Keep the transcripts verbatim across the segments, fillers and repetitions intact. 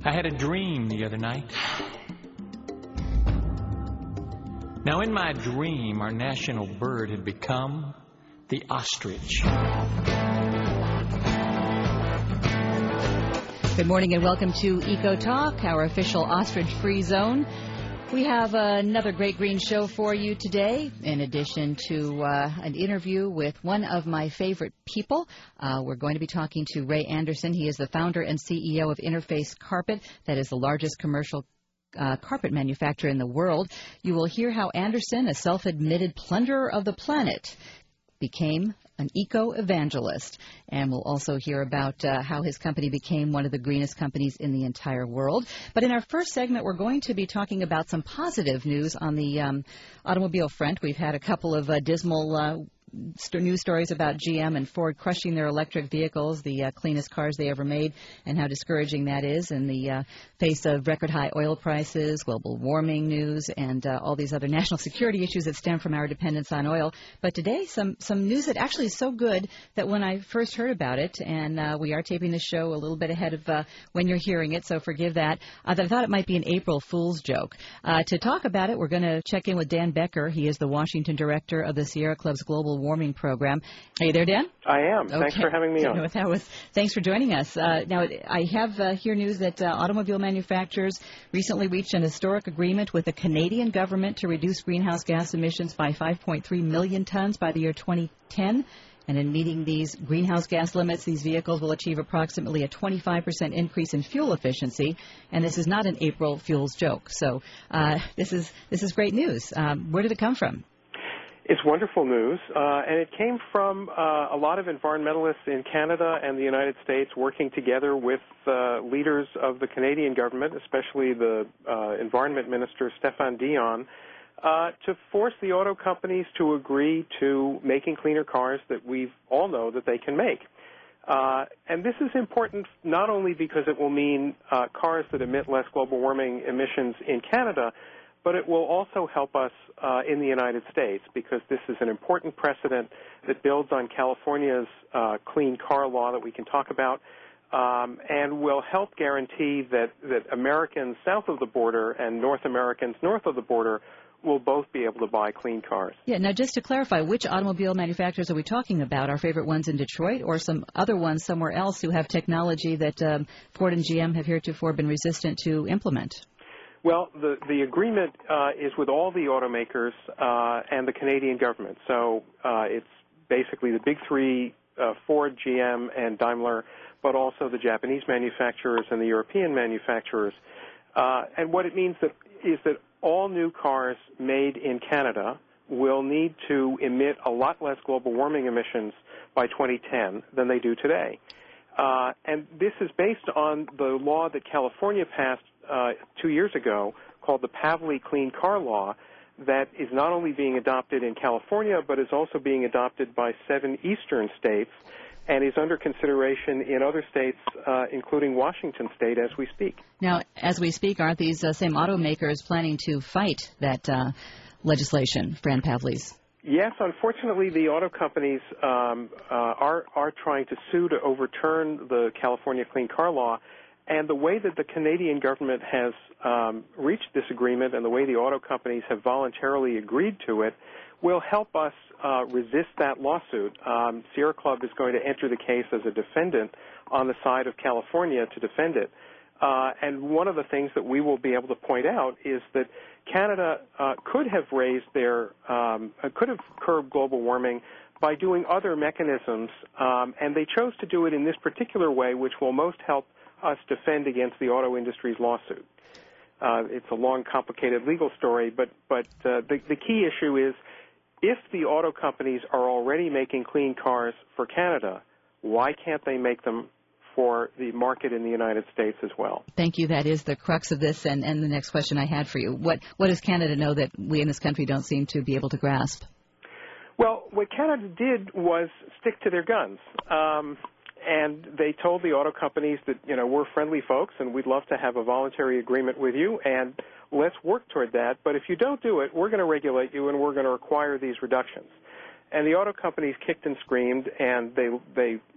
I had a dream the other night. Now, in my dream, our national bird had become the ostrich. Good morning and welcome to Eco Talk, our official ostrich-free zone. We have another great green show for you today, in addition to uh, an interview with one of my favorite people. Uh, we're going to be talking to Ray Anderson. He is the founder and C E O of Interface Carpet, that is the largest commercial uh, carpet manufacturer in the world. You will hear how Anderson, a self-admitted plunderer of the planet, became an eco-evangelist. And we'll also hear about uh, how his company became one of the greenest companies in the entire world. But in our first segment, we're going to be talking about some positive news on the um, automobile front. We've had a couple of uh, dismal uh, st- news stories about G M and Ford crushing their electric vehicles, the uh, cleanest cars they ever made, and how discouraging that is in the uh, face of record-high oil prices, global warming news, and uh, all these other national security issues that stem from our dependence on oil. But today, some, some news that actually is so good that when I first heard about it, and uh, we are taping the show a little bit ahead of uh, when you're hearing it, so forgive that, uh, that I thought it might be an April Fool's joke. Uh, to talk about it, we're going to check in with Dan Becker. He is the Washington director of the Sierra Club's Global Warming Program. Are you there, Dan? I am. Okay. Thanks for having me on. That was, thanks for joining us. Uh, now, I have uh, here news that uh, automobile manufacturers recently reached an historic agreement with the Canadian government to reduce greenhouse gas emissions by five point three million tons by the year twenty ten. And in meeting these greenhouse gas limits, these vehicles will achieve approximately a twenty-five percent increase in fuel efficiency. And this is not an April Fool's joke. So uh, this is this is great news. Um, where did it come from? It's wonderful news, uh, and it came from uh, a lot of environmentalists in Canada and the United States working together with uh, leaders of the Canadian government, especially the uh, Environment Minister, Stéphane Dion, uh, to force the auto companies to agree to making cleaner cars that we all know that they can make. Uh, and this is important not only because it will mean uh, cars that emit less global warming emissions in Canada, but it will also help us uh, in the United States because this is an important precedent that builds on California's uh, clean car law that we can talk about um, and will help guarantee that, that Americans south of the border and North Americans north of the border will both be able to buy clean cars. Yeah, now just to clarify, which automobile manufacturers are we talking about? Our favorite ones in Detroit or some other ones somewhere else who have technology that um, Ford and G M have heretofore been resistant to implement? Well, the, the agreement uh, is with all the automakers uh, and the Canadian government. So uh, it's basically the big three, uh, Ford, G M, and Daimler, but also the Japanese manufacturers and the European manufacturers. Uh, and what it means that, is that all new cars made in Canada will need to emit a lot less global warming emissions by twenty ten than they do today. Uh, and this is based on the law that California passed uh, two years ago called the Pavley Clean Car Law that is not only being adopted in California but is also being adopted by seven eastern states and is under consideration in other states, uh, including Washington State, as we speak. Now, as we speak, aren't these uh, same automakers planning to fight that uh, legislation, Fran Pavley's? Yes, unfortunately, the auto companies um, uh, are are trying to sue to overturn the California Clean Car Law, and the way that the Canadian government has um, reached this agreement and the way the auto companies have voluntarily agreed to it will help us uh, resist that lawsuit. Um, Sierra Club is going to enter the case as a defendant on the side of California to defend it. Uh, and one of the things that we will be able to point out is that Canada uh, could have raised their, um, uh, could have curbed global warming by doing other mechanisms, um, and they chose to do it in this particular way, which will most help us defend against the auto industry's lawsuit. Uh, it's a long, complicated legal story, but, but uh, the, the key issue is if the auto companies are already making clean cars for Canada, why can't they make them for the market in the United States as well? Thank you. That is the crux of this and, and the next question I had for you. What, what does Canada know that we in this country don't seem to be able to grasp? Well, what Canada did was stick to their guns. Um, and they told the auto companies that, you know, we're friendly folks and we'd love to have a voluntary agreement with you and let's work toward that. But if you don't do it, we're going to regulate you and we're going to require these reductions. And the auto companies kicked and screamed and they they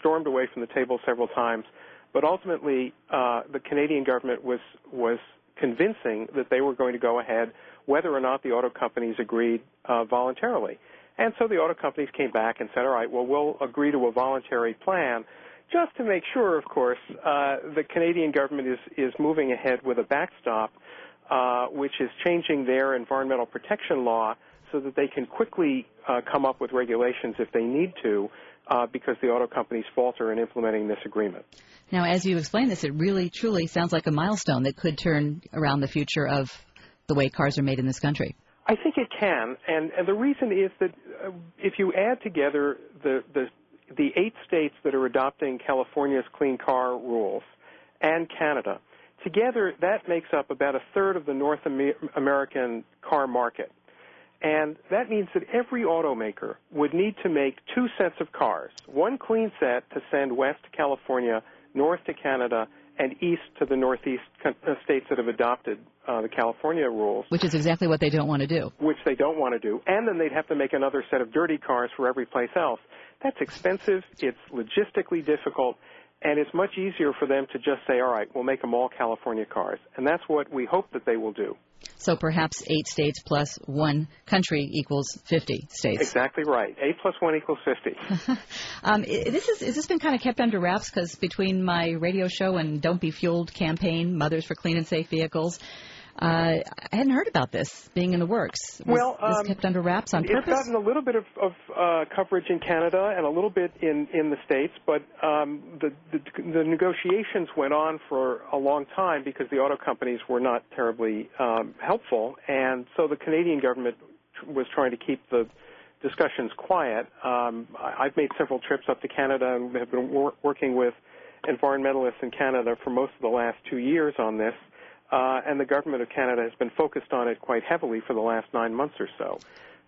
stormed away from the table several times. But ultimately, uh, the Canadian government was was convincing that they were going to go ahead whether or not the auto companies agreed uh, voluntarily. And so the auto companies came back and said, all right, well, we'll agree to a voluntary plan just to make sure, of course, uh, the Canadian government is, is moving ahead with a backstop, uh, which is changing their environmental protection law so that they can quickly uh, come up with regulations if they need to, uh, because the auto companies falter in implementing this agreement. Now, as you explain this, it really, truly sounds like a milestone that could turn around the future of the way cars are made in this country. I think it can, and, and the reason is that uh, if you add together the, the the eight states that are adopting California's clean car rules and Canada, together that makes up about a third of the North Amer- American car market. And that means that every automaker would need to make two sets of cars, one clean set to send west to California, north to Canada, and east to the northeast states that have adopted uh, the California rules. Which is exactly what they don't want to do. Which they don't want to do. And then they'd have to make another set of dirty cars for every place else. That's expensive, it's logistically difficult, and it's much easier for them to just say, all right, we'll make them all California cars. And that's what we hope that they will do. So perhaps eight states plus one country equals fifty states. Exactly right. Eight plus one equals fifty. um, this is, has this been kind of kept under wraps? Because between my radio show and Don't Be Fueled campaign, Mothers for Clean and Safe Vehicles, uh, I hadn't heard about this being in the works. Was well, um, this kept under wraps on it's purpose? It's gotten a little bit of, of uh, coverage in Canada and a little bit in, in the States, but um, the, the, the negotiations went on for a long time because the auto companies were not terribly um, helpful, and so the Canadian government was trying to keep the discussions quiet. Um, I've made several trips up to Canada and have been wor- working with environmentalists in Canada for most of the last two years on this. Uh, and the government of Canada has been focused on it quite heavily for the last nine months or so.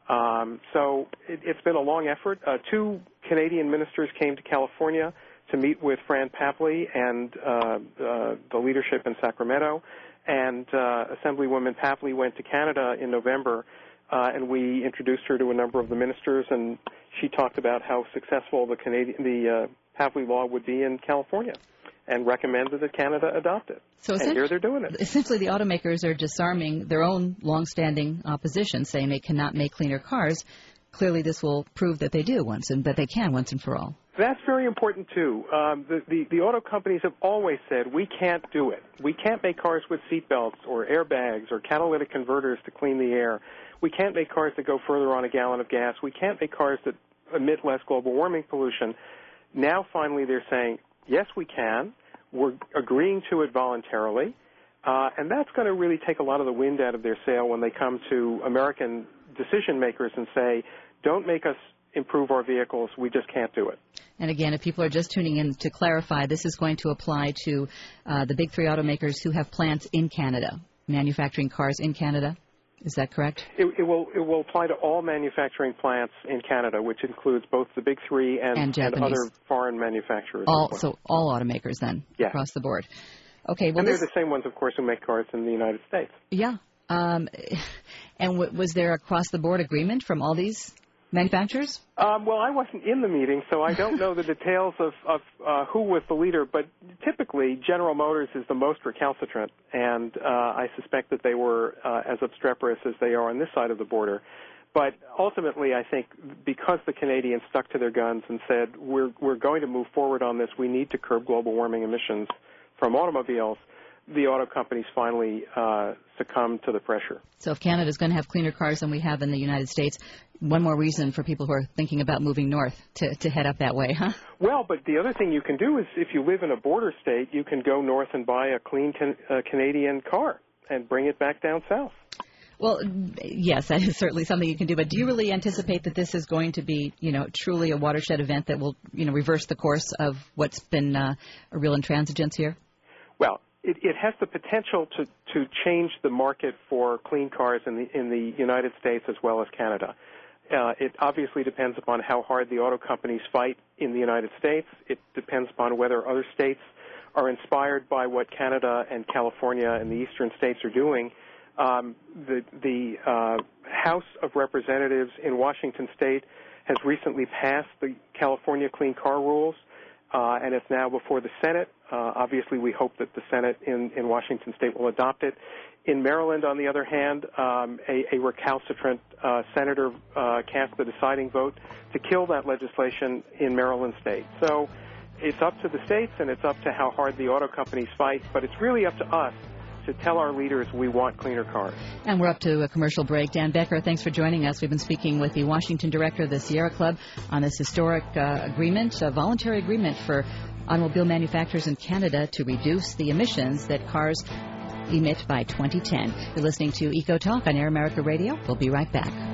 Um, so it, it's been a long effort. Uh, two Canadian ministers came to California to meet with Fran Papley and uh, uh, the leadership in Sacramento, and uh, Assemblywoman Papley went to Canada in November, uh, and we introduced her to a number of the ministers, and she talked about how successful the Canadian, the uh, Papley law would be in California, and recommended that Canada adopt it. So and here they're doing it. Essentially, the automakers are disarming their own longstanding opposition, saying they cannot make cleaner cars. Clearly, this will prove that they do once and that they can once and for all. That's very important, too. Um, the, the, the auto companies have always said, we can't do it. We can't make cars with seatbelts or airbags or catalytic converters to clean the air. We can't make cars that go further on a gallon of gas. We can't make cars that emit less global warming pollution. Now, finally, they're saying, yes, we can. We're agreeing to it voluntarily. Uh, and that's going to really take a lot of the wind out of their sail when they come to American decision makers and say, don't make us improve our vehicles. We just can't do it. And again, if people are just tuning in, to clarify, this is going to apply to uh, the big three automakers who have plants in Canada, manufacturing cars in Canada. Is that correct? It, it will it will apply to all manufacturing plants in Canada, which includes both the big three and, and, and other foreign manufacturers. All, well. So all automakers then, yes. across the board. Okay. Well, and they're this, the same ones, of course, who make cars in the United States. Yeah. Um, and w- was there across-the-board agreement from all these manufacturers? Um, well, I wasn't in the meeting, so I don't know the details of, of uh, who was the leader, but typically General Motors is the most recalcitrant, and uh, I suspect that they were uh, as obstreperous as they are on this side of the border. But ultimately, I think because the Canadians stuck to their guns and said, we're, we're going to move forward on this, we need to curb global warming emissions from automobiles, the auto companies finally uh, succumbed to the pressure. So if Canada is going to have cleaner cars than we have in the United States, one more reason for people who are thinking about moving north to, to head up that way, huh? Well, but the other thing you can do is if you live in a border state, you can go north and buy a clean can, uh, Canadian car and bring it back down south. Well, yes, that is certainly something you can do. But do you really anticipate that this is going to be, you know, truly a watershed event that will, you know, reverse the course of what's been uh, a real intransigence here? Well, it, it has the potential to, to change the market for clean cars in the in the United States as well as Canada. Uh, it obviously depends upon how hard the auto companies fight in the United States. It depends upon whether other states are inspired by what Canada and California and the eastern states are doing. Um, the the uh, House of Representatives in Washington State has recently passed the California Clean Car Rules, uh, and it's now before the Senate. Uh, obviously, we hope that the Senate in, in Washington State will adopt it. In Maryland, on the other hand, um, a, a recalcitrant uh, senator uh, cast the deciding vote to kill that legislation in Maryland State. So it's up to the states, and it's up to how hard the auto companies fight, but it's really up to us to tell our leaders we want cleaner cars. And we're up to a commercial break. Dan Becker, thanks for joining us. We've been speaking with the Washington director of the Sierra Club on this historic uh, agreement, a voluntary agreement for automobile manufacturers in Canada to reduce the emissions that cars emit by twenty ten. You're listening to Eco Talk on Air America Radio. We'll be right back.